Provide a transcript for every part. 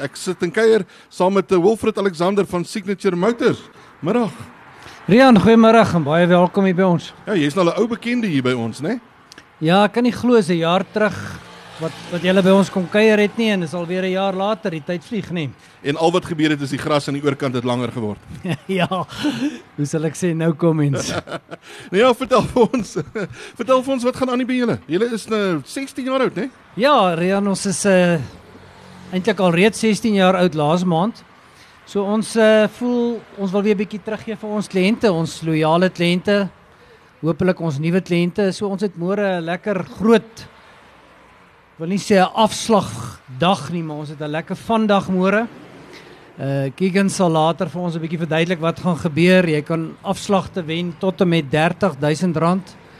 Ek sit en kuier saam met Wilfred Alexander van Signature Motors. Middag. Rian, goeiemiddag en baie welkom hier by ons. Ja, jy is nou 'n ou bekende hier by ons, né? Ja, ek kan nie glo, is 'n jaar terug wat julle by ons kom kuier het nie en dis alweer 'n jaar later, die tyd vlieg nie. En al wat gebeur het is die gras aan die oorkant het langer geword. Ja, hoe sal ek sê, no comments. Nou ja, vertel vir ons wat gaan aan hier by julle. Julle is nou 16 jaar oud, né? Ja, Rian, ons is eintlik al reeds 16 jaar oud laas maand. So ons voel ons wil weer 'n bietjie teruggee vir ons kliënte, ons loyale kliënte, hopelik ons nuwe kliënte. So ons het môre 'n lekker groot, wil nie sê 'n afslagdag nie, maar ons het 'n lekker vandag môre. Keegan sal later vir ons 'n bietjie verduidelik wat gaan gebeur. Jy kan afslagte wen tot en met R30,000.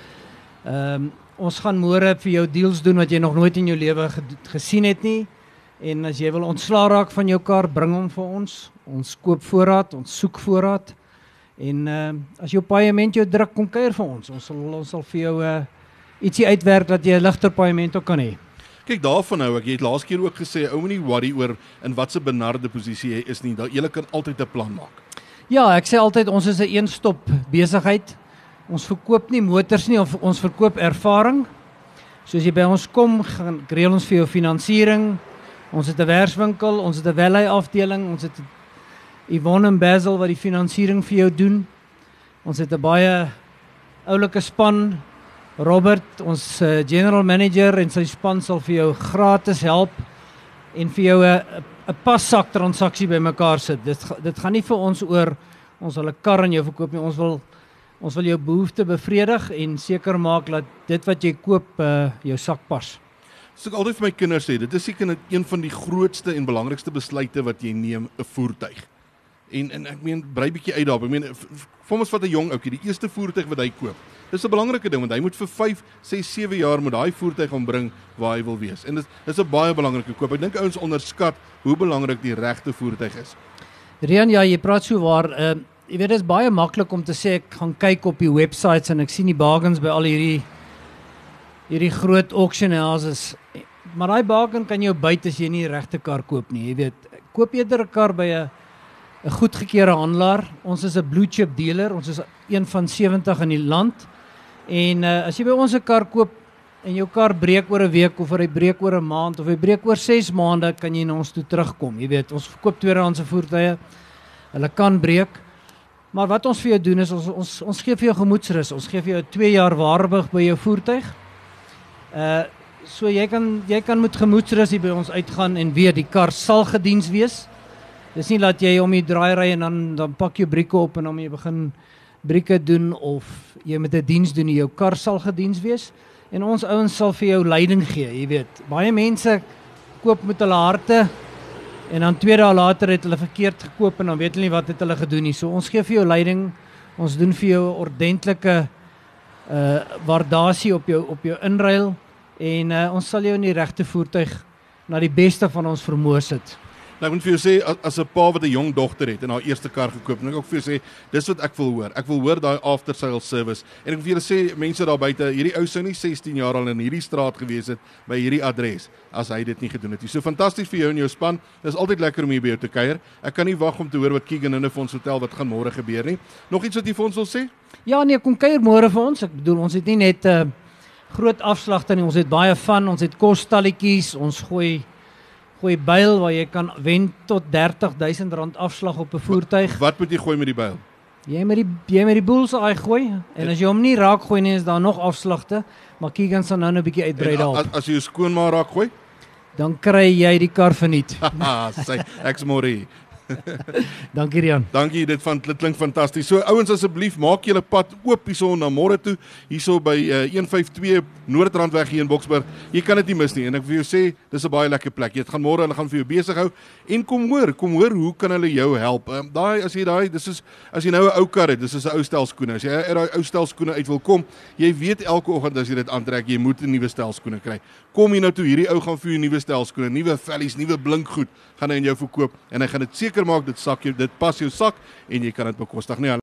Ons gaan môre vir jou deals doen wat jy nog nooit in jou lewe gesien het nie. En as jy wil ontslaa raak van jou kar, bring hom vir ons. Ons koop voorraad, ons soek voorraad. En as jou paaiement jou druk, kom kuier vir ons. Ons sal vir jou ietsie uitwerk dat jy 'n ligter paaiement ook kan hê. Kyk, daarvan nou ek, jy het laas keer ook gesê, ou moenie worry oor in wat se benarde posisie jy is nie. Jy kan altyd 'n plan maak. Ja, ek sê altyd ons is 'n een-stop besigheid. Ons verkoop nie motors nie, of ons verkoop ervaring. So as jy by ons kom, gaan reël ons vir jou finansiering. Ons het 'n werkswinkel, ons het 'n Valley afdeling, ons het Yvonne en Basil wat die finansiering vir jou doen. Ons het 'n baie oulike span. Robert, ons general manager en sy span sal vir jou gratis help en vir jou 'n passak transaksie bymekaar sit. Dit gaan nie vir ons oor ons wil 'n kar aan jou verkoop nie. Ons wil jou behoefte bevredig en seker maak dat dit wat jy koop jou sak pas. So ek altyd vir my kinders sê, dit is seker net een van die grootste en belangrikste besluite wat jy neem, 'n voertuig. En ek meen, brei bietjie uit daarop. Ek meen, vir ons wat 'n jong ouetjie, die eerste voertuig wat hy koop. Dis 'n belangrike ding want hy moet vir 5, 6, 7 jaar moet daai voertuig ombring waar hy wil wees. En dis 'n baie belangrike koop. Ek dink ouens onderskat hoe belangrik die regte voertuig is. Rian, ja, jy praat so waar. Jy weet, dit is baie maklik om te sê ek gaan kyk op die websites en ek sien die bargains by al hierdie groot auction houses. Maar daai bargain kan jou byt as jy nie die regte kar koop nie. Jy weet, koop eerder 'n kar by 'n goedgekeurde handelaar. Ons is 'n blue chip dealer. Ons is een van 70 in die land. En as jy by ons 'n kar koop en jou kar breek oor 'n week of hy breek oor 'n maand of hy breek oor 6 maande, kan jy na ons toe terugkom. Jy weet, ons verkoop tweedehandse voertuie. Hulle kan breek. Maar wat ons vir jou doen is ons gee vir jou gemoedsrus. Ons gee vir jou 2 jaar waarborg by jou voertuig. So jy kan met gemoedsrus hier by ons uitgaan en weet die kar sal gediens wees. Dis nie dat jy om die draai en dan pak jy brieke op en dan jy begin brieke doen of jy met 'n diens doen, jou kar sal gediens wees en ons ouens sal vir jou leiding gee, jy weet. Baie mense koop met hulle harte en dan 2 dae later het hulle verkeerd gekoop en dan weet hulle nie wat het hulle gedoen nie. So ons gee vir jou leiding, ons doen vir jou ordentlike waardasie op jou inruil en ons sal jou in die regte voertuig na die beste van ons vermoë sit. Nou, ek moet vir jou sê, as 'n pa wat 'n jong dogter het en haar eerste kar gekoop, en ek ook vir jou sê, dis wat ek wil hoor. Ek wil hoor daai after sales service. En ek wil vir julle sê, mense daar buite, hierdie ou sou nie 16 jaar al in hierdie straat gewees het by hierdie adres as hy dit nie gedoen het nie. So fantasties vir jou en jou span. Dis altyd lekker om hier by jou te kuier. Ek kan nie wag om te hoor wat Keegan nou vir ons vertel wat gaan môre gebeur nie. Nog iets wat jy vir ons wil sê? Ja, nee, kom kuier môre vir ons. Ek bedoel, ons het nie net groot afslagte nie, ons het baie van, ons het kosstalletjies, ons gooi byl waar jy kan wen tot R30,000 afslag op 'n voertuig. Wat moet jy gooi met die byl? Jy met die bullseye gooi en as jy hom nie raak gooi nie, is daar nog afslagte, maar Keegan sal nou 'n bietjie uitbrei daarop. As jy jou skoonma raak gooi, dan kry jy die kar verniet. Ek's môre. Dankie Rian. Dankie, dit klink fantasties. So ouens, asseblief maak julle pad oop hierso na môre toe, hierso by 152 Noordrandweg hier in Boksburg. Jy kan dit nie mis nie en ek wil jou sê, dis 'n baie lekker plek. Jy gaan môre, hulle gaan vir jou besig hou en kom hoor hoe kan hulle jou help? As jy nou 'n ou kar het, dis is 'n ou stel skoene. As jy uit daai ou stel skoene uit wil kom, jy weet elke oggend as jy dit aantrek, jy moet 'n nuwe stel skoene kry. Kom hier nou toe, hierdie ou gaan vir jou nuwe stel skoene, nuwe vellies, nuwe blinkgoed gaan hy in jou verkoop en hy gaan dit seker maak dit pas jou sak en jy kan dit bekostig. Nee,